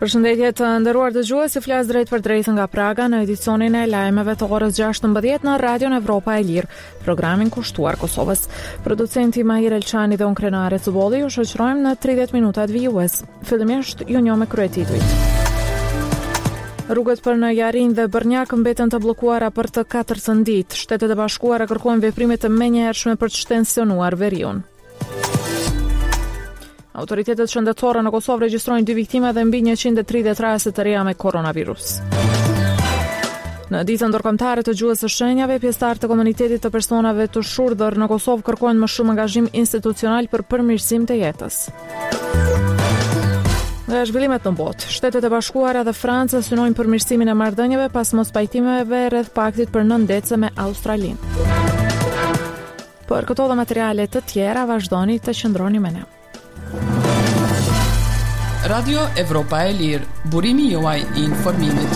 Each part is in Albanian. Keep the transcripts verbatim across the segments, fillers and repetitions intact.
Përshëndetje të nderuar dëgjues, flas drejt për drejt nga Praga në edicionin e lajmeve të orës gjashtëmbëdhjetë në Radion Evropa e Lirë, programin kushtuar Kosovës. Producenti Mahir Elçani dhe unë Krenare Cubolli ju shoqërojmë në tridhjetë minutat vijues. Fillimisht ju njoh me kryetitujt. Rrugët për në Jarin dhe Brnjak mbeten të bllokuara për të katërtën ditë. Shtetet e Bashkuara kërkojnë veprime të menjëhershme për të shtensionuar veriun. Autoritetet shëndetësore në Kosovë regjistrojnë dy viktima dhe mbi njëqind e tridhjetë raste të reja me koronavirus. Në ditën ndërkombëtare të gjuhës së shenjave, pjesëtarët e komunitetit të personave të shurdhër në Kosovë kërkojnë më shumë angazhim institucional për përmirësim të jetës. Nga zhvillimet në botë, Shtetet e Bashkuara dhe Franca synojnë përmirësimin e marrëdhënieve pas mospajtimeve rreth paktit për nëndece me Australinë. Për këto dhe materiale të tjera, vazhdoni të qëndroni me ne. Radio Evropa e Lirë, burimi juaj i informimit.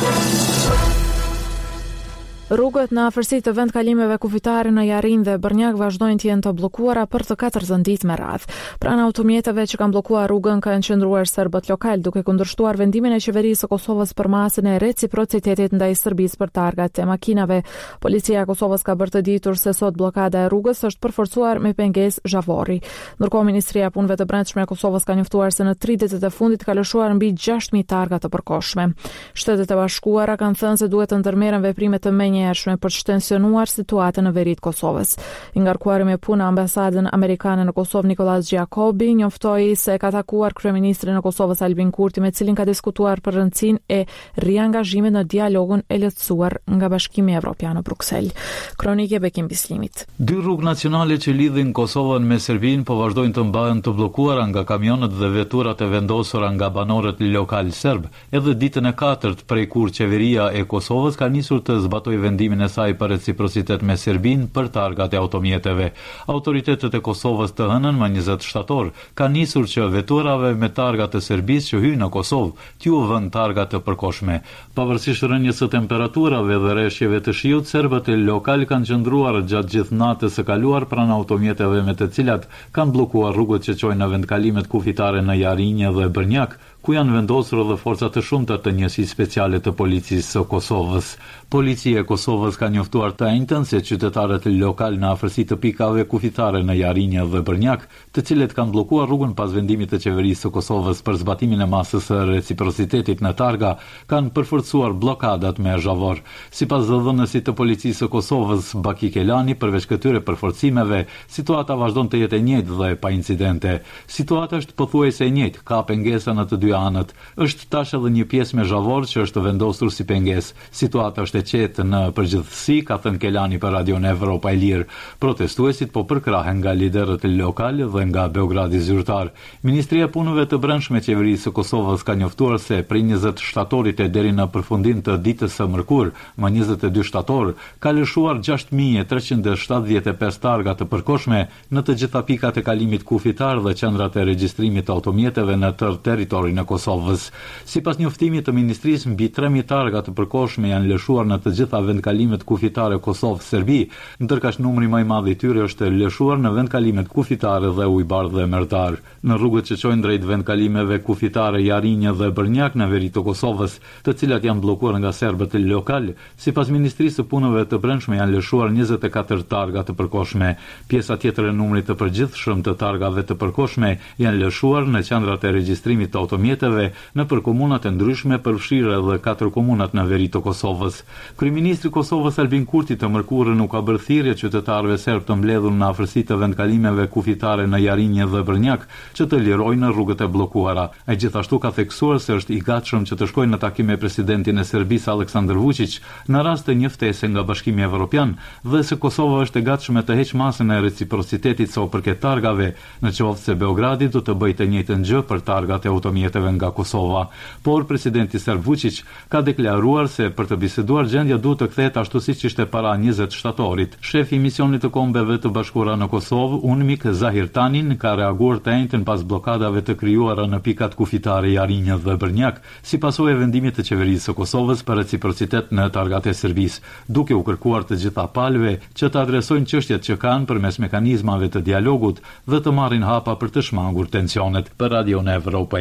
Rrugët në afërsi të vendkalimeve kufitare në Jarin dhe Brnjak vazhdojnë të jenë të bllokuara për të katërtën ditë me radhë. Pranë automjeteve që kanë bllokuar rrugën kanë qëndruar serbët lokal, duke kundërshtuar vendimin e qeverisë së Kosovës për masën e reciprocitetit ndaj Serbisë për targat e makinave. Policia e Kosovës ka bërë të ditur se sot bllokada e rrugës është përforcuar me pengesë zhavori. Ndërkohë Ministria e Punëve të Brendshme e Kosovës ka njoftuar se në tri ditët e fundit ka lëshuar mbi gjashtë mijë targa të përkohshme. Shtetet e Bashkuara kanë thënë se duhet të ndërmerren veprime të menjëhershme për të shtensionuar situatën në veri të Kosovës. I ngarkuari me punë ambasadën amerikane në Kosovë Nikolas Gjakobi njoftoi se ka takuar kryeministrin e Kosovës Albin Kurti, me cilin ka diskutuar për rëndësinë e riangazhimit në dialogun e lehtësuar nga Bashkimi Evropian në Bruksel. Kronike Bekim Bislimit. Dy rrugë nacionale që lidhin Kosovën me Serbinë po vazhdojnë të mbahen të bllokuara nga kamionët dhe veturat e vendosura nga banorët lokal serb, edhe ditën e katërt prej kur qeveria e Kosovës ka nisur të zbatojë vendimin e saj për reciprocitet me Serbinë për targat e automjeteve. Autoritetet e Kosovës të hënën më njëzet shtator ka nisur që veturave me targat të Serbisë që hyjnë në Kosovë t'ju vënë targat të përkohshme. Pavarësisht rënjes së temperaturave dhe rreshjeve të shiut, serbët e lokal kanë qëndruar gjatë gjithë natës së kaluar pranë automjeteve me të cilat kanë bllokuar rrugët që çojnë në vendkalimet kufitare në Jarinje dhe Brnjak, ku janë vendosur edhe forca të shumta të njësisë speciale të policisë së Kosovës. Policia e Kosovës ka njoftuar të njëjtën se qytetarët lokal në afërsi të pikave kufitare në Jarinje dhe Brnjak, të cilët kanë bllokuar rrugën pas vendimit të qeverisë së Kosovës për zbatimin e masës së reciprocitetit në targa, kanë përforcuar bllokadat me zhavor. Sipas dhënësit të policisë së Kosovës Baki Kelani, përveç këtyre përforcimeve, situata vazhdon të jetë e njëjtë dhe pa incidente. Situata është pothuajse e njëjtë, ka pengesa në të dy anët. Është tash edhe një pjesë me zhavor që është vendosur si pengesë. Situata është e qetë në përgjithësi, ka thënë Kelani për Radion Evropa e Lirë. Protestuesit po përkrahen nga liderët lokal dhe nga Beogradi zyrtar. Ministria e Punëve të Brendshme e Qeverisë së Kosovës ka njoftuar se prej njëzet shtatorit e deri në përfundim të ditës së mërkur, më njëzet e dy shtator, ka lëshuar gjashtë mijë e treqind e shtatëdhjetë e pesë targa të përkohshme në të gjitha pikat e kalimit kufitar dhe qendrat e regjistrimit të automjeteve në tërë territorin e Kosovës. Sipas njoftimit të ministrisë, mbi tre mijë targa të përkohshme janë lëshuar në të gjitha vendkalimet kufitare Kosovë-Serbi, ndërkaq numri më i madh i tyre është lëshuar në vendkalimet kufitare dhe Ujbar dhe Merdar. Në rrugët që çojnë drejt vendkalimeve kufitare Jarinje dhe Brnjak në veri të Kosovës, të cilat janë bllokuar nga serbët lokal, sipas Ministrisë së Punëve të Brendshme janë lëshuar njëzet e katër targa të përkohshme. Pjesa tjetër e numrit të përgjithshëm të targave të përkohshme janë lëshuar në qendrat e regjistrimit të automjeteve në për komunat e ndryshme, përfshirë edhe katër komunat në veri të Kosovës. Kryeministri i Kosovës Albin Kurti të mërkurën u ka bërë thirrje qytetarëve serb të mbledhur në afërsi të vendkalimeve kufitare në Jarinje dhe Brnjak që të lirojnë në rrugët e bllokuara. Ai gjithashtu ka theksuar se është i gatshëm që të shkojnë në takim me presidentin e Serbisë Aleksandar Vučić në rast të një ftese nga Bashkimi Evropian dhe se Kosova është e gatshme të heqë masën e reciprocitetit sa u përket targave, në qoftë se Beogradi do të bëjë të njëjtën gjë për targat e automjeteve nga Kosova. Por presidenti serb Vučić ka deklaruar se për të biseduar gjendja duhet të kthehet ashtu siç ishte para njëzet shtatorit. Shefi i misionit të Kombeve të Bashkuara në Kosovë, UNMIK Zahir Tanin, ka reaguar të njëjtën pas blokadave të krijuara në pikat kufitare Jarinje dhe Brnjak, si pasojë e vendimit të qeverisë së Kosovës për reciprocitet në targat e Serbisë, duke u kërkuar të gjitha palëve që të adresojnë çështjet që kanë përmes mekanizmave të dialogut dhe të marrin hapa për të shmangur tensionet. Për Radion Evropa e Lirë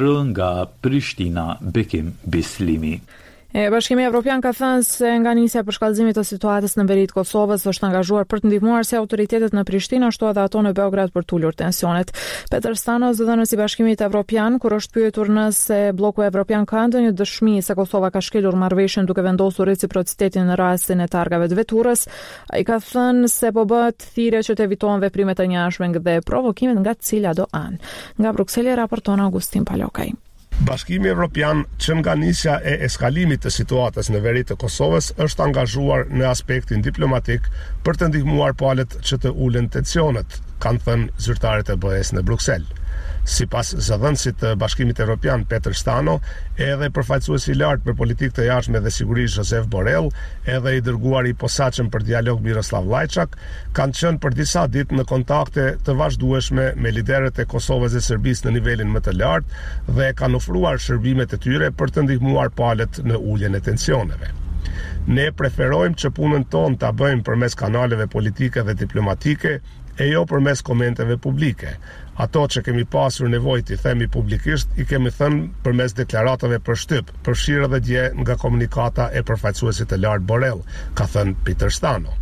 nga Prishtina Bekim Bislimi. E Bashkimi Evropian ka thënë se nga nisja për shkallëzimit të situatës në veri të Kosovës është angazhuar për të ndihmuar si autoritetet në Prishtinë ashtu edhe ato në Beograd për të ulur tensionet. Peter Stano, zëdhënësi i Bashkimit Evropian, kur është pyetur nëse bloku evropian ka ndonjë dëshmi se Kosova ka shkelur marrëveshjen duke vendosur reciprocitetin në rastin e targave të veturës, ai ka thënë se po bëhet thirrje që të evitohen veprimet e njëanshme dhe provokimet nga cilado anë. Nga Brukseli raporton Augustin Palokaj. Bashkimi Evropian, që nga nisja e eskalimit të situatës në veri të Kosovës, është angazhuar në aspektin diplomatik për të ndihmuar palët që të ulen tensionet, kanë thënë zyrtarët e B E S në Bruksel. Sipas zëdhënësit të Bashkimit Evropian Peter Stano, edhe përfaqësuesi i lartë për politikë të jashtme dhe siguri Josep Borrell, edhe i dërguari i posaçëm për dialog Miroslav Lajçak, kanë qenë për disa ditë në kontakte të vazhdueshme me liderët e Kosovës dhe Serbisë në nivelin më të lartë dhe kanë ofruar shërbimet e tyre për të ndihmuar palët në uljen e tensioneve. Ne preferojmë që punën tonë ta bëjmë përmes kanaleve politike dhe diplomatike e jo përmes komenteve publike. Ato që kemi pasur nevojë t'i themi publikisht, i kemi thënë përmes deklaratave për shtyp, përfshirë edhe dje nga komunikata e përfaqësuesit të lartë Borrell, ka thënë Peter Stano.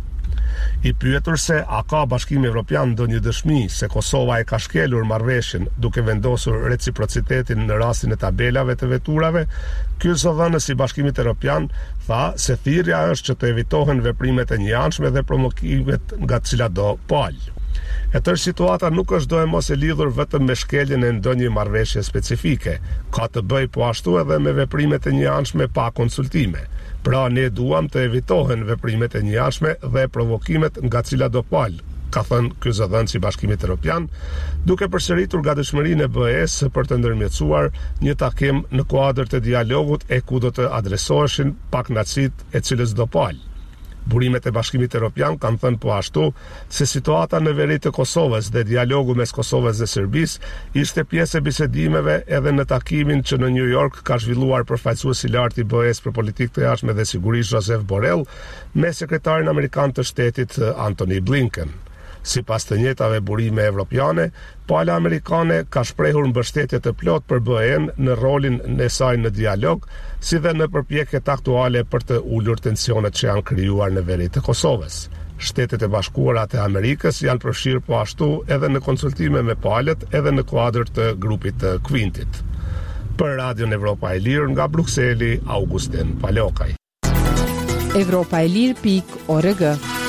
I pyetur se a ka Bashkimi Evropian ndonjë dëshmi se Kosova e ka shkelur marrëveshjen duke vendosur reciprocitetin në rastin e tabelave të veturave, ky zëdhënës i Bashkimit Evropian tha se thirrja është që të evitohen veprimet e njëanshme dhe provokimet nga cilado palë. E tërë situata nuk është do e mos e lidhur vetëm me shkeljen e ndonjë marrëveshje specifike, ka të bëj po ashtu edhe me veprimet e njëanshme pa konsultime. Pra ne duam të evitohen veprimet e njëanshme dhe provokimet nga cilado palë, ka thënë ky zëdhënës i Bashkimit Evropian, duke përsëritur gatishmërinë e B E S për të ndërmjetësuar një takim në kuadër të dialogut e ku do të adresoheshin pakënaqësitë e cilës do palë. Burimet e Bashkimit Evropian kanë thënë po ashtu se situata në veri të Kosovës dhe dialogu mes Kosovës dhe Serbisë ishte pjesë e bisedimeve edhe në takimin që në New York ka zhvilluar përfaqësuesi i lartë i B E S për politikë të jashtme dhe siguri Josep Borrell me sekretarin amerikan të shtetit Antony Blinken. Sipas të njëjtave burime evropiane, pala amerikane ka shprehur mbështetje të plotë për B E-n në rolin e saj në dialog, si dhe në përpjekjet aktuale për të ulur tensionet që janë krijuar në veri të Kosovës. Shtetet e Bashkuara të Amerikës janë përfshirë po ashtu edhe në konsultime me palët edhe në kuadër të grupit të Quintit. Për Radion Evropa e Lirë nga Brukseli, Augustin Palokaj. Evropa e Lirë pikë org.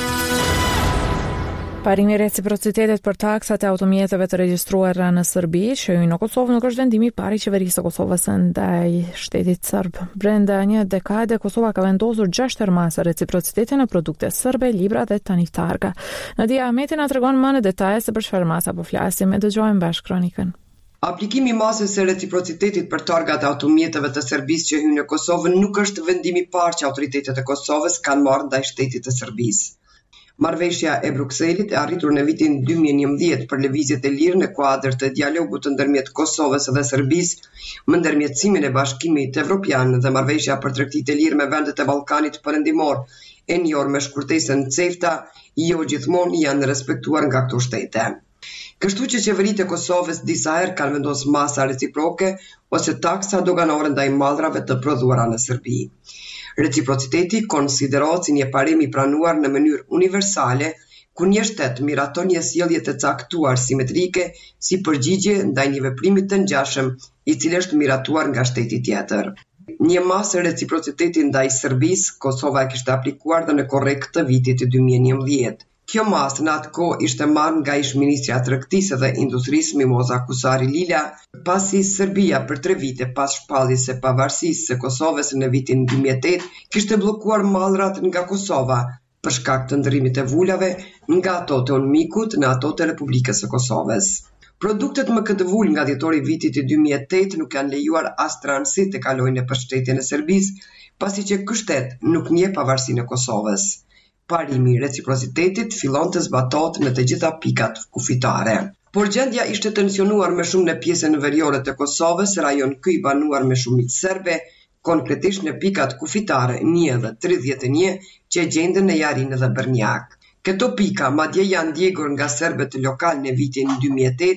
Parimi reciprocitetit për taksat e automjeteve të regjistruara në Serbi, që hyjnë në Kosovë, nuk është vendimi i parë i qeverisë së Kosovës ndaj shtetit serb. Brenda një dekade, Kosova ka vendosur gjashtë termasa reciprociteti në produkte serbe, libra dhe tani targa. Nadia Ahmeti na tregon më në detaje se për çfarë masa po flasim, e dëgjojmë bashkë kronikën. Aplikimi i masës së reciprocitetit për targat e automjeteve të Serbisë që hyjnë në Kosovë nuk është vendimi i parë që autoritetet e Kosovës kanë marrë ndaj shtetit të Serbisë. Marrëveshja e Brukselit e arritur në vitin dy mijë e njëmbëdhjetë për lëvizjet e lirë në kuadër të dialogut ndërmjet Kosovës dhe Serbisë me ndërmjetësimin e Bashkimit Evropian dhe marrëveshja për tregtitë e lirë me vendet e Ballkanit Perëndimor e njohur me shkurtesën CEFTA, jo gjithmonë janë respektuar nga këto shtete. Kështu që qeveritë e Kosovës disa herë kanë vendosur masa reciproke ose taksa doganore ndaj mallrave të prodhuara në Serbi. Reciprociteti konsiderohet si një parim i pranuar në mënyrë universale, ku një shtet miraton një sjellje të caktuar simetrike si përgjigje ndaj një veprimi të ngjashëm, i cili është miratuar nga shteti tjetër. Një masë reciprociteti ndaj Serbisë, Kosova e kishte aplikuar dhe në korrekt të vitit dy mijë e njëmbëdhjetë. Kjo masë në atë kohë ishte marrë nga ish-ministri i Tregtisë dhe Industrisë Mimoza Kusari Lila, pasi Serbia për tre vite pas shpalljes së pavarësisë së Kosovës në vitin dy mijë e tetë kishte bllokuar mallrat nga Kosova për shkak të ndërrimit të vulave nga ato të Unmikut në ato të Republikës së Kosovës. Produktet më këtë vul nga dhjetori i vitit dy mijë e tetë nuk janë lejuar as transit të kalojnë në përshtetjen e Serbisë, pasi që ky shtet nuk njeh pavarësinë e Kosovës. Parimi i reciprocitetit fillon të zbatohet në të gjitha pikat kufitare. Por gjendja ishte tensionuar më shumë në pjesën veriore të Kosovës, rajon ky i banuar me shumicë serbe, konkretisht në pikat kufitare një dhe tridhjetë e një që gjenden në Jarin dhe Brnjak. Këto pika madje janë ndjekur nga serbët lokal në vitin dy mijë e tetë,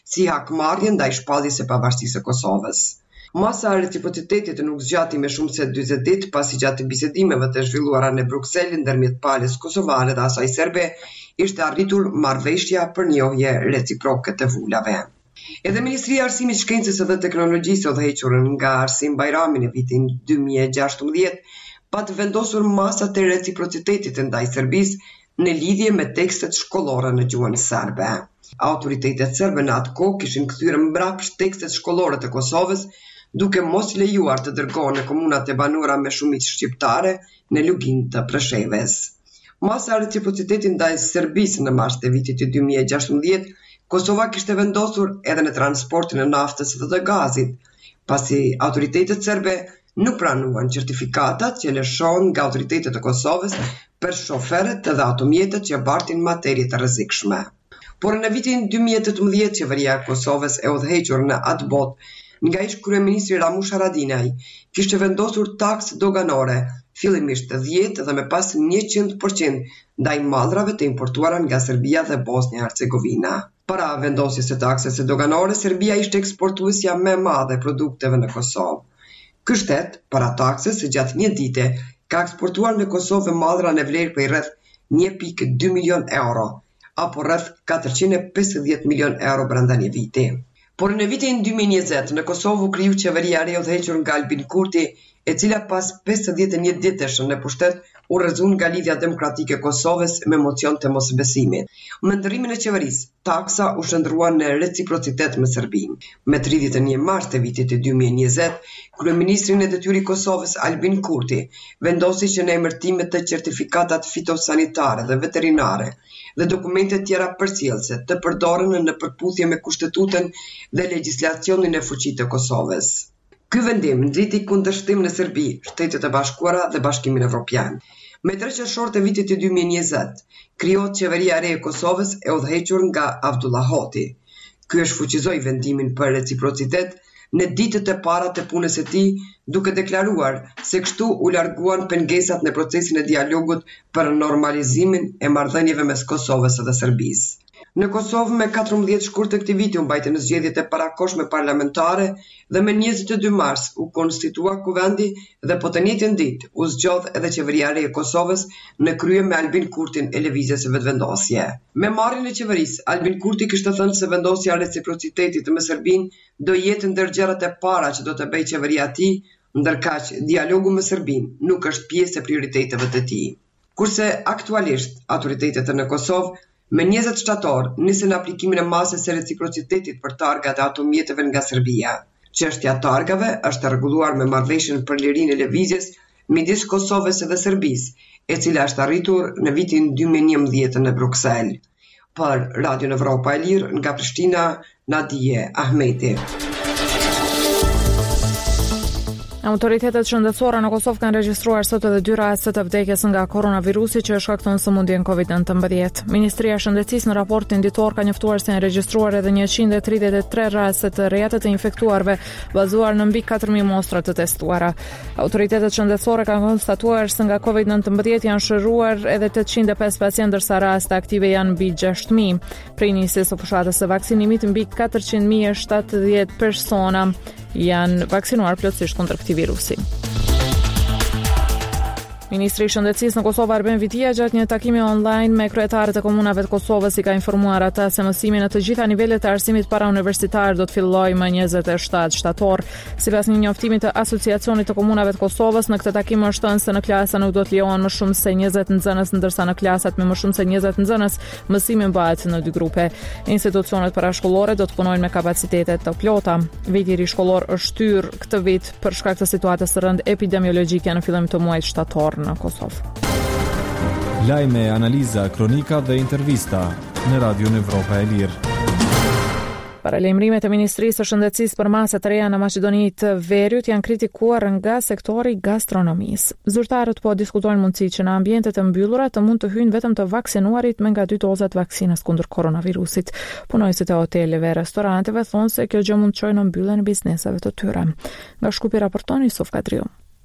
si hakmarrje ndaj shpalljes së pavarësisë së Kosovës. Masa e reciprocitetit nuk zgjati me shumë se dyzet ditë pasi gjatë bisedimeve të zhvilluara në Bruksel ndërmjet palës kosovare dhe asaj serbe ishte arritur marrëveshja për njohje reciproke të vulave. Edhe Ministria e Arsimit, Shkencës dhe Teknologjisë udhëhequr nga Arsim Bajrami në vitin dy mijë e gjashtëmbëdhjetë pa të vendosur masat e reciprocitetit ndaj Serbisë në lidhje me tekstet shkollore në gjuhën serbe. Autoritetet serbe në atë kohë kishin kthyer mbrapsht tekstet shkollore të Kosovës, duke mos lejuar të dërgohen në komunat e banuara me shumicë shqiptare në lugin të Preshevës. Masa e reciprocitetit ndaj Serbisë në mars të vitit dy mijë e gjashtëmbëdhjetë, Kosova kishte vendosur edhe në transportin e naftës dhe të gazit, pasi autoritetet serbe nuk pranuan certifikatat që lëshohen nga autoritetet e Kosovës për shoferët dhe automjetet që bartin materie të rrezikshme. Por në vitin dy mijë e tetëmbëdhjetë, qeveria e Kosovës e udhëhequr në atë botë nga ish kryeministri Ramush Haradinaj kishte vendosur taksë doganore, fillimisht dhjetë dhe më pas njëqind përqind ndaj mallrave të importuara nga Serbia dhe Bosnia e Hercegovina. Para vendosjes së taksës së doganore, Serbia ishte eksportuesja më e madhe e produkteve në Kosovë. Ky shtet, para taksës, gjatë një dite, ka eksportuar në Kosovë mallra në vlerë për rreth një pikë dy milion euro, apo rreth katërqind e pesëdhjetë milion euro brenda një viti. Por në vitin dy mijë e njëzet, në Kosovë u kriju qeveria e re udhëhequr nga Albin Kurti, e cila pas pesëdhjetë e një ditësh në pushtet u rrëzun nga lidhja demokratike e Kosovës me mocion të mosbesimit. Me ndërrimin e qeverisë, taksa u shndrua në reciprocitet me Serbinë. Me tridhjetë e një mars të vitit të dy mijë e njëzet, kryeministri në detyrë i Kosovës Albin Kurti vendosi që në emërtimet të certifikatat fitosanitare dhe veterinare dhe dokumentet tjera përcjellëse të përdoren në përputhje me kushtetutën dhe legjislacionin e fuqisë të Kosovës. Ky vendim nxiti kundërshtim në Serbi, Shtetet e Bashkuara dhe Bashkimin Evropian. Me tre qershor të vitit të dy mijë e njëzet, krijohet qeveria e re e Kosovës e udhëhequr nga Abdullah Hoti. Ky e shfuqizoi vendimin për reciprocitet në ditët e para të punës së tij, duke deklaruar se kështu u larguan pengesat në procesin e dialogut për normalizimin e marrëdhënieve mes Kosovës dhe Serbisë. Në Kosovë me katërmbëdhjetë shkurt të këtij viti u mbajtën zgjedhjet e parakohshme parlamentare dhe me njëzet e dy mars u konstitua kuvendi dhe po të njëjtën ditë u zgjodh edhe qeveria e re e Kosovës në krye me Albin Kurtin e lëvizjes së vetvendosje. Me marrjen e qeverisë, Albin Kurti kishte thënë se vendosja e reciprocitetit me Serbinë do jetë ndër gjërat e para që do të bëjë qeveria e tij, ndërkaq dialogu me Serbinë nuk është pjesë e prioriteteve të tij. Kurse aktualisht autoritetet në Kosovë me njëzet shtator nisën aplikimin e masës së reciprocitetit për targat e automjeteve nga Serbia. Çështja e targave është rregulluar me marrëveshjen për lirinë e lëvizjes midis Kosovës dhe Serbisë, e cila është arritur në vitin dy mijë e njëmbëdhjetë në Bruksel. Për Radio Evropa e Lirë nga Prishtina, Nadije Ahmeti. Autoritetet shëndetësore në Kosovë kanë regjistruar sot edhe dy raste të vdekjes nga koronavirusi që shkakton sëmundjen kovid nëntëmbëdhjetë. Ministria e Shëndetësisë në raportin ditor ka njoftuar se janë regjistruar edhe njëqind e tridhjetë e tre raste të reja të infektuarve, bazuar në mbi katër mijë mostra të testuara. Autoritetet shëndetësore kanë konstatuar se nga kovid nëntëmbëdhjetë janë shëruar edhe tetëqind e pesë pacientë, ndërsa raste aktive janë mbi gjashtë mijë. Prej nisjes së fushatës së vaksinimit, mbi katërqind mijë e shtatëdhjetë persona janë vaksinuar plotësisht kundër këtij virusi. Ministri i Shëndetësisë në Kosovë Arben Vitia gjatë një takimi online me kryetarët e komunave të Kosovës i ka informuar ata se mësimi në të gjitha nivelet të arsimit parauniversitar do të fillojë më njëzet e shtatë shtator. Sipas një njoftimi të Asociacionit të Komunave të Kosovës, në këtë takim është thënë se në klasa nuk do të lejohen më shumë se njëzet nxënës, ndërsa në klasat me më shumë se njëzet nxënës mësimi bëhet në dy grupe. Institucionet parashkollore do të punojnë me kapacitete të plota. Viti i ri shkollor është shtyr këtë vit për shkak të situatës së rëndë epidemiologjike në fillim të muajit shtator në Kosovë. Lajme, analiza, kronika dhe intervista në Radio Evropa e Lirë. Paralajmërimet e Ministrisë së Shëndetësisë për masa të reja në Maqedoni të Veriut janë kritikuar nga sektori gastronomisë. Zyrtarët po diskutojnë mundësi që në ambientet e mbyllura të mund të hyjnë vetëm të vaksinuarit me nga dy dozat vaksinës kundër koronavirusit. Punojësit e hoteleve e restoranteve thonë se kjo gjë mund të çojë në mbylljen e bizneseve të tyre. Nga Shkupi raporton Yusuf Kadriu.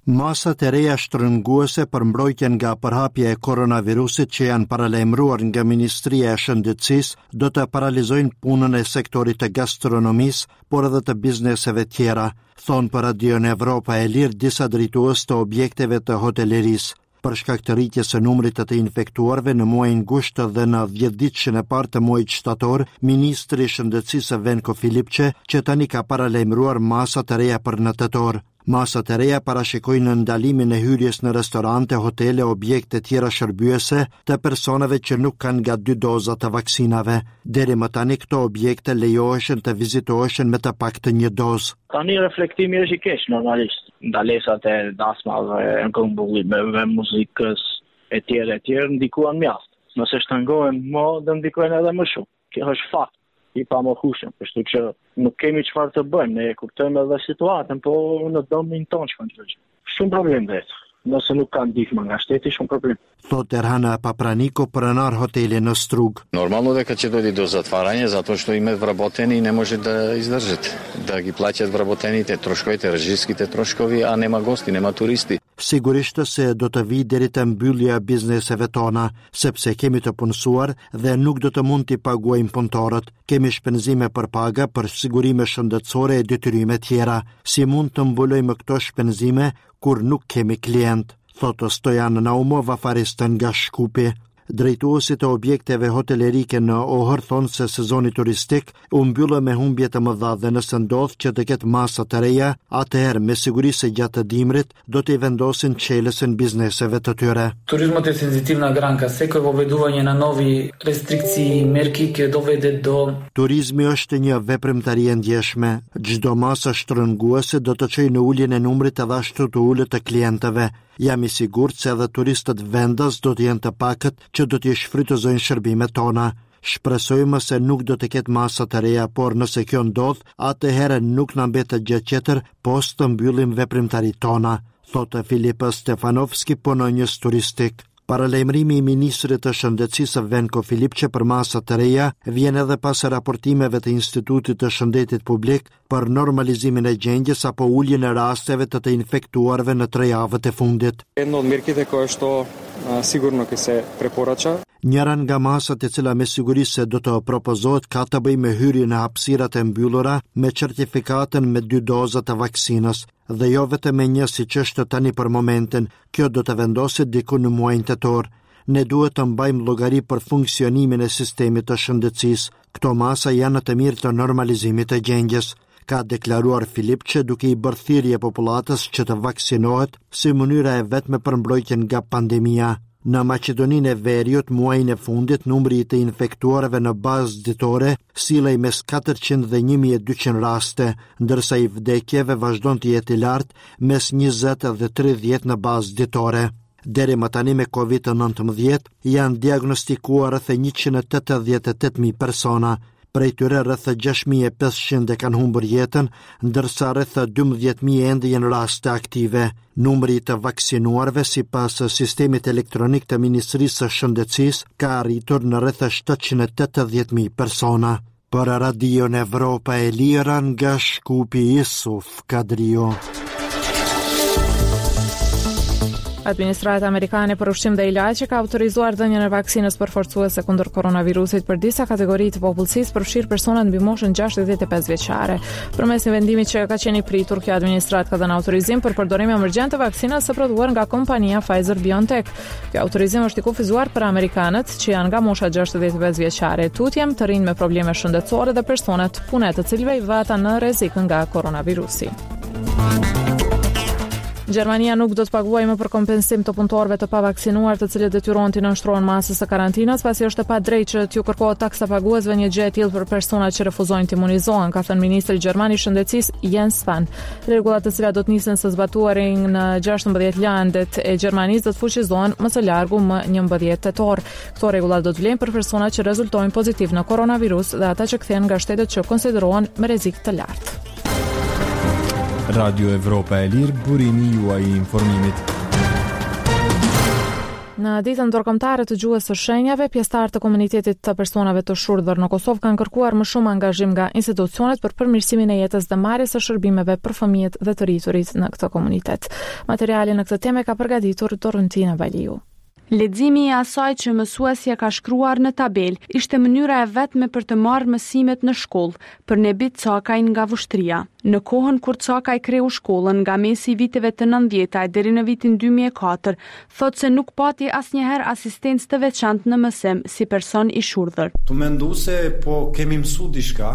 Masat e reja shtrënguese për mbrojtjen nga përhapja e koronavirusit që janë paralajmëruar nga Ministria e Shëndetësisë do të paralizojnë punën e sektorit të gastronomisë, por edhe të bizneseve tjera, thonë për Radion Evropa e Lirë disa drejtues të objekteve të hotelerisë. Për shkak të rritjes së numrit të, të infektuarve në muajin gusht dhe në dhjetëditëshin e parë të muajit shtator, Ministri i Shëndetësisë Venko Filipçe që tani ka paralajmëruar masa të reja për në tetor. Masat e reja parashikojnë ndalimin e hyrjes në restorante, hotele, objekte tjera shërbyese të personave që nuk kanë nga dy doza të vaksinave. Deri më tani këto objekte lejoheshin të vizitoheshin me të paktën një dozë. Tani reflektimi është i keq normalisht. Ndalesat e dasmave, në këmbullit me, me muzikës e tjera e tjera ndikuan mjaft. Nëse shtangohen më, do ndikojnë edhe më shumë. Kjo është fakt i pamohshëm, kështu që nuk kemi çfarë të bëjmë, ne e kuptojmë edhe situatën, po në domin tonë shkon çdo gjë. Shumë problem vetë. Nëse nuk ka ndihmë nga shteti, shumë problem. Thot Erhana Papraniko, pronar hoteli në Strug. Normalno дека ќе дојде до затварање, затоа што има вработени и не може да издржат, да ги плаќат вработените трошковите, режиските трошкови, а нема гости, нема туристи. Sigurisht se do të vi deri te mbyllja e bizneseve tona, sepse kemi të punësuar dhe nuk do të mund t'i paguajmë punëtorët. Kemi shpenzime për paga, për sigurime shëndetësore e detyrime tjera. Si mund të mbulojmë këto shpenzime kur nuk kemi klient, thotë Stojan Naumova Faristën nga Shkupi. Drejtuesit e objekteve hotelerike në Ohër thonë se sezoni turistik u mbyllë me humbje të mëdha dhe nëse ndodh që të ketë masa të reja, atëherë me siguri se gjatë dimrit do t'i vendosin qelësin bizneseve të tyre. Turizmot je senzitivna granka, se koje poveduvanje na novi restrikciji merki që dovede do... Turizmi është një veprimtari e ndjeshme. Çdo masa shtrënguese do të çojë në uljen e numrit edhe ashtu të ulët të klientëve. Jam i sigurt se edhe turistët vendas do të jenë të pakët që do t'i shfrytëzojnë shërbimet tona. Shpresojmë se nuk do të ketë masa të reja, por nëse kjo ndodh, atëherë nuk na mbetet gjë tjetër pos të mbyllim veprimtaritë tona, thotë Filip Stefanovski, punonjës turistik. Paralajmërimi i Ministrit të Shëndetësisë Venko Filipçe për masa të reja vjen edhe pas raportimeve të Institutit të Shëndetit Publik për normalizimin e gjendjes apo uljen e rasteve të të infektuarve në tre javët e fundit. Едно од мерките кои што сигурно ќе се препорача. Njëra nga masat e cila me siguri se do të propozohet ka të bëjë me hyrjen e hapësirat e mbyllura me certifikatën me dy doza të vaksinës dhe jo vetëm me një siç është tani për momentin. Kjo do të vendoset diku në muajin tetor. Ne duhet të mbajmë llogari për funksionimin e sistemit të shëndetësisë. Këto masa janë të mirë të normalizimit të gjendjes, ka deklaruar Filipçe duke i bërë thirrje popullatës që të vaksinohet si mënyra e vetme për mbrojtjen nga pandemia. Në Maqedoninë e Veriut, muajin e fundit, numri i të infektuarve në bazë ditore sillej mes katërqind dhe një mijë e dyqind raste, ndërsa i vdekjeve vazhdon të jetë i lartë mes njëzet dhe tridhjetë në bazë ditore. Deri më tani me kovid nëntëmbëdhjetë janë diagnostikuar rreth njëqind e tetëdhjetë e tetë mijë persona. Prej tyre rreth gjashtë mijë e pesëqind e kanë humbur jetën, ndërsa rreth dymbëdhjetë mijë ende janë raste aktive. Numri të vaksinuarve sipas sistemit elektronik të Ministrisë së Shëndetësisë ka arritur në rreth shtatëqind e tetëdhjetë mijë persona. Për Radion Evropa e Lira nga Shkupi, Yusuf Kadrio. Administrata amerikane për ushqim dhe ilaqe ka autorizuar dhënien e vaksinës përforcuese kundër koronavirusit për disa kategori të popullsisë, përfshirë personat mbi moshën gjashtëdhjetë e pesë vjeçare. Përmes një vendimi që ka qenë i pritur, kjo administratë ka dhënë autorizim për përdorim emergjent të vaksinës së prodhuar nga kompania Pfizer-BioNTech. Ky autorizim është i kufizuar për amerikanët që janë nga mosha gjashtëdhjetë e pesë vjeçare, tutjem, të rinj me probleme shëndetësore dhe personat punë të cilëve i vata në rrezik nga koronavirusi. Gjermania nuk do të paguajë më për kompensim të punëtorëve të pavaksinuar të cilët detyrohen të nënshtrohen masës së karantinës, pasi është e padrejtë që t'ju kërkohet taksa paguesve një gjë e tillë për personat që refuzojnë të imunizohen, ka thënë ministri gjerman i shëndetësisë Jens Spahn. Rregullat të cilat do të nisen së zbatuarin në gjashtëmbëdhjetë landet e Gjermanisë do të fuqizohen më së largu më njëmbëdhjetë tetor. Këto rregulla do të vlejnë për personat që rezultojnë pozitiv në koronavirus dhe ata që kthehen nga shtetet që konsiderohen me rrezik të lartë. Radio Evropa e Lirë, burimi juaj i informimit. Në ditën ndërkombëtare të gjuhës së shenjave, pjesëtarë të komunitetit të personave të shurdhër në Kosovë kanë kërkuar më shumë angazhim nga institucionet për përmirësimin e jetës dhe marrjes së shërbimeve për fëmijët dhe të rriturit në këtë komunitet. Materialin në këtë temë ka përgatitur Dorrentina Valiu. Leximi i asaj që mësuesja ka shkruar në tabel ishte mënyra e vetme për të marrë mësimet në shkollë për Nebit Cakaj nga Vushtria. Në kohën kur Cakaj kreu shkollën nga mesi i viteve të nëntëdhjetaj deri në vitin dy mijë e katër, thotë se nuk pati asnjëherë asistencë të veçantë në mësim si person i shurdhër. Tu mendu se po kemi mësuar diçka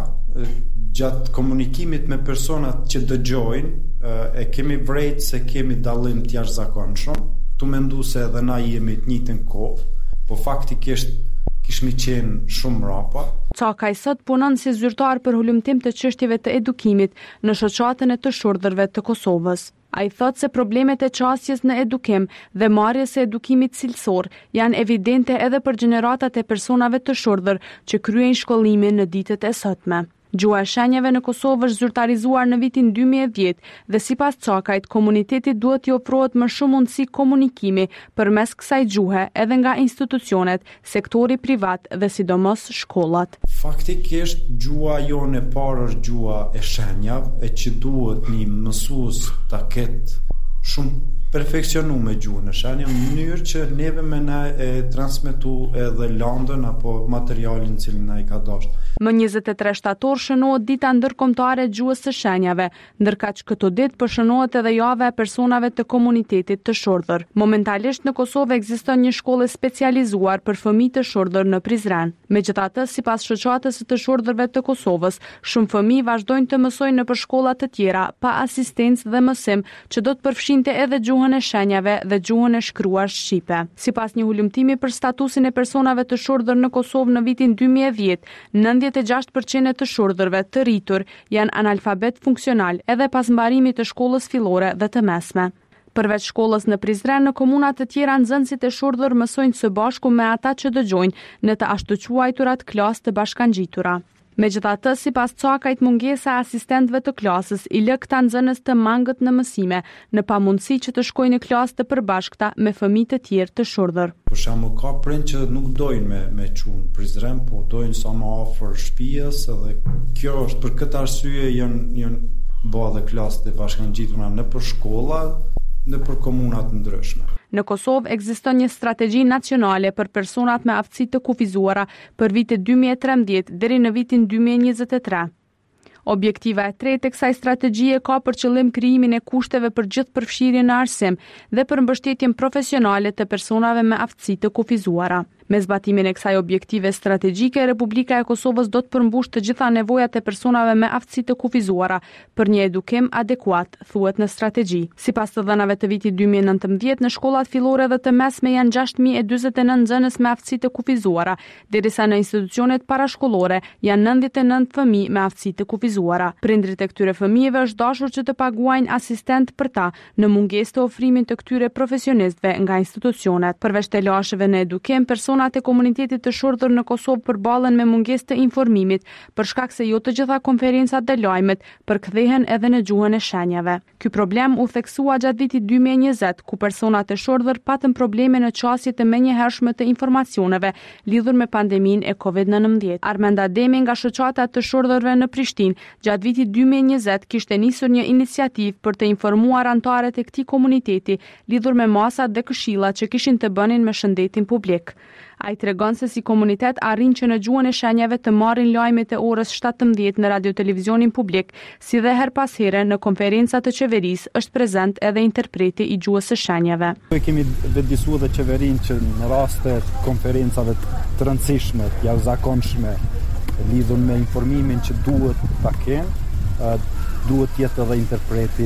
gjatë komunikimit me personat që dëgjojnë, e kemi vrejt se kemi dallim të jashtëzakonshëm. Tu mendu se edhe na jemi të njëjtën kohë, po faktikisht kishmi qenë shumë mrapa. Cakaj sot punon si zyrtar për hulumtim të çështjeve të edukimit në shoqatën e të shurdhërve të Kosovës. Ai thotë se problemet e çastjes në edukim dhe marrjes së edukimit cilësor janë evidente edhe për gjeneratat e personave të shurdhër që kryejnë shkollimin në ditët e sotme. Gjuha e shenjave në Kosovë është zyrtarizuar në vitin dy mijë e dhjetë dhe sipas Cakajt, komunitetit duhet t'i ofrohet më shumë mundësi komunikimi përmes kësaj gjuhe edhe nga institucionet, sektori privat dhe sidomos shkollat. Faktikisht gjuha jonë e parë është gjuha e shenjave, e që duhet një mësues ta ketë shumë perfekcionu me gjuhën e shenjave në mënyrë që neve me na e transmetu edhe landën apo materialin cilin na i ka dashur. Më njëzet e tre shtator shënohet dita ndërkombëtare e gjuhës së shenjave, ndërkaq këtë ditë po shënohet edhe java e personave të komunitetit të shurdhër. Momentalisht në Kosovë ekziston një shkollë specializuar për fëmijë të shurdhër në Prizren. Megjithatë, sipas shoqatës së të shurdhërve të Kosovës, shumë fëmijë vazhdojnë të mësojnë nëpër shkolla të tjera pa asistencë dhe mësim që do të përfshinte edhe gjuhën e shenjave dhe gjuhën e shkruar shqipe. Sipas një hulumtimi për statusin e personave të shurdhër në Kosovë në vitin dy mijë e dhjetë, nëntëdhjetë e gjashtë përqind të shurdhërve të rritur janë analfabet funksional edhe pas mbarimit të shkollës fillore dhe të mesme. Përveç shkollës në Prizren, në komuna të tjera nxënësit e shurdhër mësojnë së bashku me ata që dëgjojnë në të ashtu quajturat klasë të bashkangjitura. Megjithatë, sipas Cakajt, mungesa e asistentëve të klasës i lë këta nxënës të mangët në mësime, në pamundësi që të shkojnë në klasë të përbashkëta me fëmijë të tjerë të shurdhër. Për shembull, ka prind që nuk dojnë me me çun Prizren, po dojnë sa më afër shtëpisë, edhe kjo është për këtë arsye janë janë bë edhe klasë të bashkangjitura nëpër shkolla, nëpër komuna të ndryshme. Në Kosovë ekziston një strategji nacionale për personat me aftësi të kufizuara për vitet dy mijë e trembëdhjetë deri në vitin dy mijë e njëzet e tre. Objektiva e tretë e kësaj strategjie ka për qëllim krijimin e kushteve për gjithë përfshirjen në arsim dhe për mbështetjen profesionale të personave me aftësi të kufizuara. Me zbatimin e kësaj objektive strategjike, Republika e Kosovës do të përmbush të gjitha nevojat e personave me aftësi të kufizuara për një edukim adekuat, thuhet në strategji. Sipas të dhënave të vitit dy mijë e nëntëmbëdhjetë, në shkollat fillore dhe të mesme janë gjashtë mijë e dyzet e nëntë nxënës me aftësi të kufizuara, derisa në institucionet parashkollore janë nëntëdhjetë e nëntë fëmijë me aftësi të kufizuara. Prindrit e këtyre fëmijëve është dashur që të paguajnë asistent për ta në mungesë të ofrimit të këtyre profesionistëve nga institucionet. Përveç të lashëve në edukim, persona e komunitetit të shurdhër në Kosovë përballen me mungesë të informimit për shkak se jo të gjitha konferencat dhe lajmet përkthehen edhe në gjuhën e shenjave. Ky problem u theksua gjatë vitit dy mijë e njëzet, ku personat e shurdhër patën probleme në çastje të menjëhershme të informacioneve lidhur me pandeminë e kovid nëntëmbëdhjetë. Armenda Demi nga shoqata të shurdhërve në Prishtinë gjatë vitit dy mijë e njëzet kishte nisur një iniciativë për të informuar anëtarët e këtij komuniteti lidhur me masat dhe këshillat që kishin të bënin me shëndetin publik. Ai tregon se si komunitet arrin që në gjuhën e shenjave të marrin lajmet e orës shtatëmbëdhjetë në radio-televizionin publik, si dhe her pas here në konferenca të qeverisë është prezent edhe interpreti i gjuhës së shenjave. Ne kemi vendosur dhe qeverinë që në raste të konferencave të rëndësishme, të jashtëzakonshme, lidhur me informimin që duhet ta kenë, duhet jetë edhe interpreti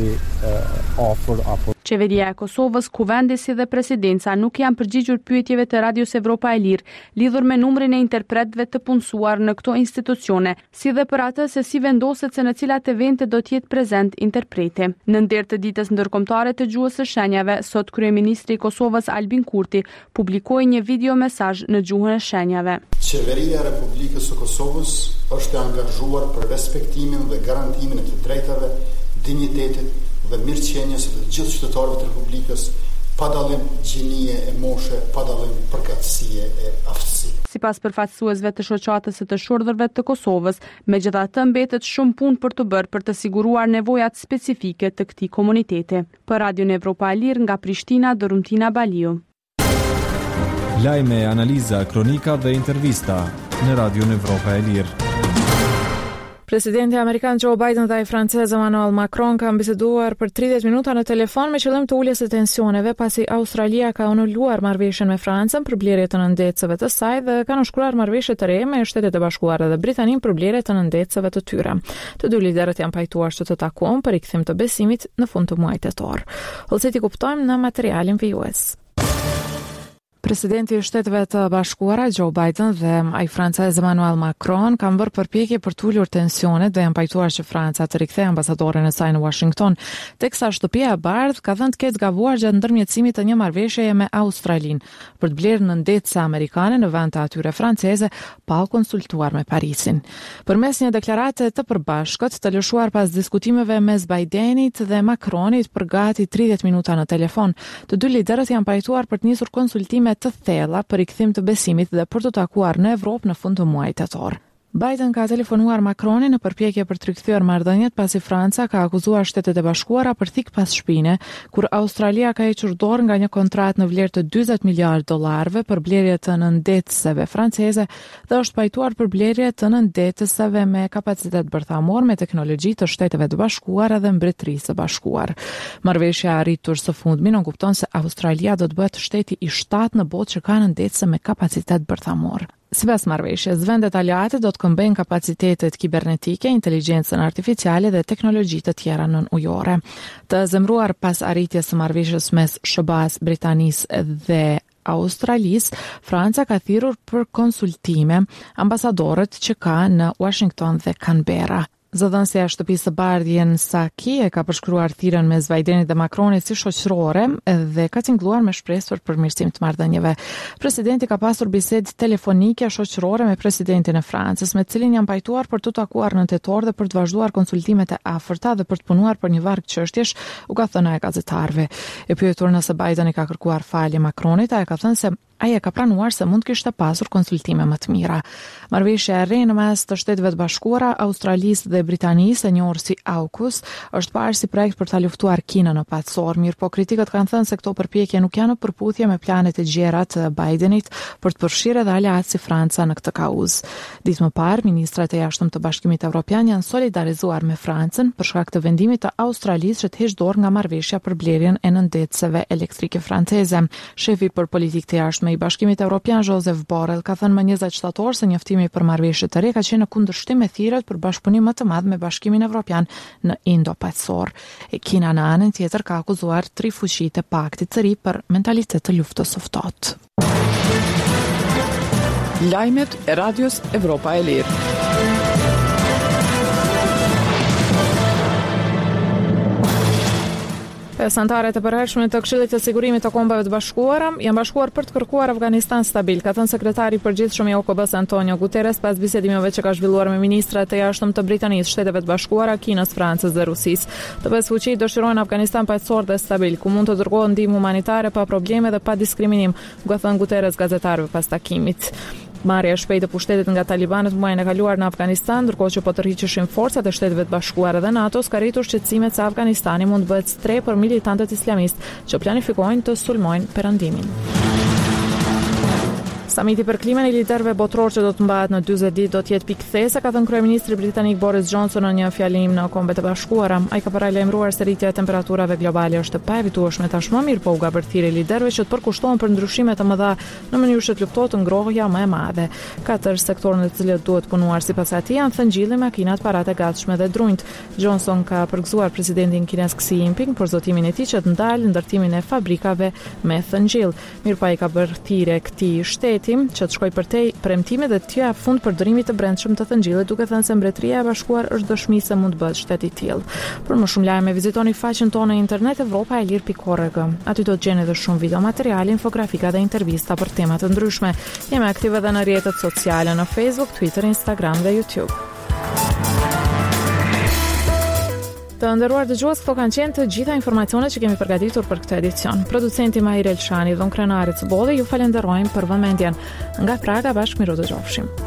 afër apo. Qeveria e Kosovës, kuvendisi dhe presidenca nuk janë përgjigjur pyetjeve të Radios Evropa e Lirë lidhur me numrin e interpretëve të punësuar në këto institucione, si dhe për atë se si vendoset se në cilat evente do të jetë prezent interpreti. Në nder të ditës ndërkombëtare të gjuhës së shenjave, sot kryeministri i Kosovës Albin Kurti publikoi një video mesazh në gjuhën e shenjave. Qeveria e Republikës së Kosovës është e angazhuar për respektimin dhe garantimin e të drejtave, dinjitetit dhe mirëqenies të gjithë qytetarëve të Republikës, pa dallim gjinie e moshe, pa dallim përkatësie e aftësie. Sipas përfaqësuesve të shoqatës së të shurdhërve të Kosovës, megjithatë mbetet shumë punë për të bërë për të siguruar nevojat specifike të këtij komuniteti. Për Radion Evropa e Lirë nga Prishtina, Dorumtina Baliu. Lajme, analiza, kronika dhe intervista në Radion Evropa e Lirë. Presidenti amerikan Joe Biden dhe ai francez Emmanuel Macron kanë biseduar për tridhjetë minuta në telefon me qëllim të uljes së tensioneve pasi Australia ka anuluar marrëveshjen me Francën për blerje të nëndecëve të saj dhe ka nënshkruar marrëveshje të re me Shtetet e Bashkuara dhe Britaninë për blerje të nëndecëve të tyre. Të dy liderët janë pajtuar se të takohen për rikthim të besimit në fund të muajit tetor. Hollësiti kuptojmë në materialin vijues. Presidenti i Shteteve të Bashkuara Joe Biden dhe ai francez Emmanuel Macron kanë bërë përpjekje për të ulur tensionet dhe janë pajtuar që Franca të rikthejë ambasadoren e saj në Washington, teksa Shtëpia e Bardhë ka thënë të ketë gabuar gjatë ndërmjetësimit të një marrëveshjeje me Australinë për të blerë nëndecë amerikane në vend të atyre franceze pa u konsultuar me Parisin. Përmes një deklarate të përbashkët të lëshuar pas diskutimeve mes Bidenit dhe Macronit për gati tridhjetë minuta në telefon, të dy liderët janë pajtuar për të nisur konsultime të thella për rikthim të besimit dhe për të takuar në Evropë në fund të muajit tetor. Biden ka telefonuar Macronin në përpjekje për të rikthyer marrëdhëniet pasi Franca ka akuzuar Shtetet e Bashkuara për thik pas shpine, kur Australia ka hequr dorë nga një kontratë në vlerë të dyzet miliardë dollarëve për blerje të nëndecësve franceze dhe është pajtuar për blerje të nëndecësve me kapacitet bërthamor me teknologji të Shteteve të Bashkuara dhe Mbretërisë së Bashkuar. Marrëveshja arritur së fundmi nuk kupton se Australia do të bëhet shteti i shtatë në botë që ka nëndecëse me kapacitet bërthamor. Sipas marrëveshjes, vendet aleate do të këmbejnë kapacitetet kibernetike, inteligjencën artificiale dhe teknologji të tjera nën-ujore. Të zemruar pas arritjes së marrëveshjes mes S B A-s, Britanisë dhe Australisë, Franca ka thirrur për konsultime ambasadorët që ka në Washington dhe Canberra. Zëdhënësja e Shtëpisë së Bardhë Jen Psaki e ka përshkruar thirrjen mes Bidenit dhe Macronit si shoqërore dhe ka tingëlluar me shpresë për përmirësim të marrëdhënieve. Presidenti ka pasur bisedë telefonike shoqërore me presidentin e Francës, me të cilin janë pajtuar për të takuar në tetor dhe për të vazhduar konsultimet e afërta dhe për të punuar për një varg çështjesh, u ka thënë ai gazetarëve. E pyetur nëse Biden i ka kërkuar falje Macronit, ai ka thënë se ai e ka pranuar se mund kishte pasur konsultime më të mira. Marrëveshja e re në mes të Shteteve të Bashkuara, Australisë dhe Britanisë, e njohur si AUKUS, është parë si projekt për ta luftuar Kinën në patësor, mirë po kritikët kanë thënë se këto përpjekje nuk janë në përputhje me planet e gjera të Bidenit për të përfshirë edhe aleatë si Franca në këtë kauzë. Ditë më parë, ministrat e jashtëm të Bashkimit Evropian janë solidarizuar me Francën për shkak të vendimit të Australisë që të heqë dorë nga marrëveshja për blerjen e nëndecëve elektrike franceze. Shefi për politikë të jashtme i Bashkimit Evropian Joseph Borrell ka thënë më njëzet shtator se njoftimi për marrëveshje të re ka qenë në kundërshtim me thirrjet për bashkëpunim më të madh me Bashkimin Evropian në Indo-Pacifik. E Kina në anën tjetër ka akuzuar tri fuqitë e paktit të ri për mentalitet të luftës së ftohtë. Lajmet e Radios Evropa e Lirë. Antarët e përhershme të Këshillit të Sigurimit të Kombeve të Bashkuara janë bashkuar për të kërkuar Afganistan stabil, ka thënë sekretari i përgjithshëm i O K B-s Antonio Guterres pas bisedimeve që ka zhvilluar me ministrat e jashtëm të Britanisë, Shteteve të Bashkuara, Kinës, Francës dhe Rusisë. Të pesë fuqitë dëshirojnë Afganistan paqësor dhe stabil, ku mund të dërgohet ndihmë humanitare pa probleme dhe pa diskriminim, u ka thënë Guterres gazetarëve pas takimit. Marrja e shpejtë e pushtetit nga talibanët muajin e kaluar në Afganistan, ndërkohë që po tërhiqeshin forcat e Shteteve të Bashkuara dhe NATO-s, ka rritur shqetësimet se Afganistani mund të bëhet streh për militantët islamistë që planifikojnë të sulmojnë perëndimin. Samiti për klimën i liderëve botror që do të mbahet në dyzet ditë do të jetë pikëthese, ka thënë kryeministri britanik Boris Johnson në një fjalim në Kombet e Bashkuara. Ai ka paralajmëruar se rritja e temperaturave globale është e paevitueshme tashmë, mirë po u gabërthiri liderëve që të përkushtohen për ndryshime të mëdha në mënyrë që të luftohet ngrohja më e madhe. Katër sektorë në të cilët duhet punuar sipas atij janë thëngjilli, makinat, paratë e gatshme dhe drunjt. Johnson ka përgëzuar presidentin kinez Xi Jinping për zotimin e tij që të ndalë ndërtimin e fabrikave me thëngjill. Mirë po ai ka bërë thirrje këtij shteti që të shkoj përtej premtime dhe të jap fund përdërimit të brendshëm të thëngjillit, duke thënë se Mbretëria e Bashkuar është dëshmi se mund të bëhet shtet i tillë. Për më shumë lajme vizitoni faqen tonë në internet evropa e lirë pikë org. Aty do të gjeni edhe shumë video materiale, infografika dhe intervista për tema të ndryshme. Jemi aktive edhe në rrjetet sociale në Facebook, Twitter, Instagram dhe YouTube. Të nderuar dëgjues, këto kanë qenë të gjitha informacionet që kemi përgatitur për këtë edicion. Producenti Mahir Elshani dhe unë krenari Cbolli ju falenderojmë për vëmendjen. Nga Praga bashkë miru dëgjofshim.